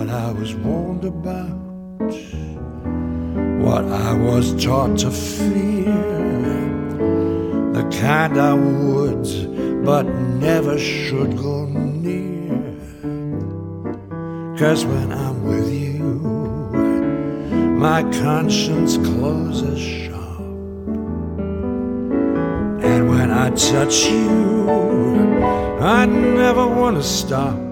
I was warned about, what I was taught to fear, the kind I would but never should go near. 'Cause when I'm with you, my conscience closes shop, and when I touch you, I never want to stop.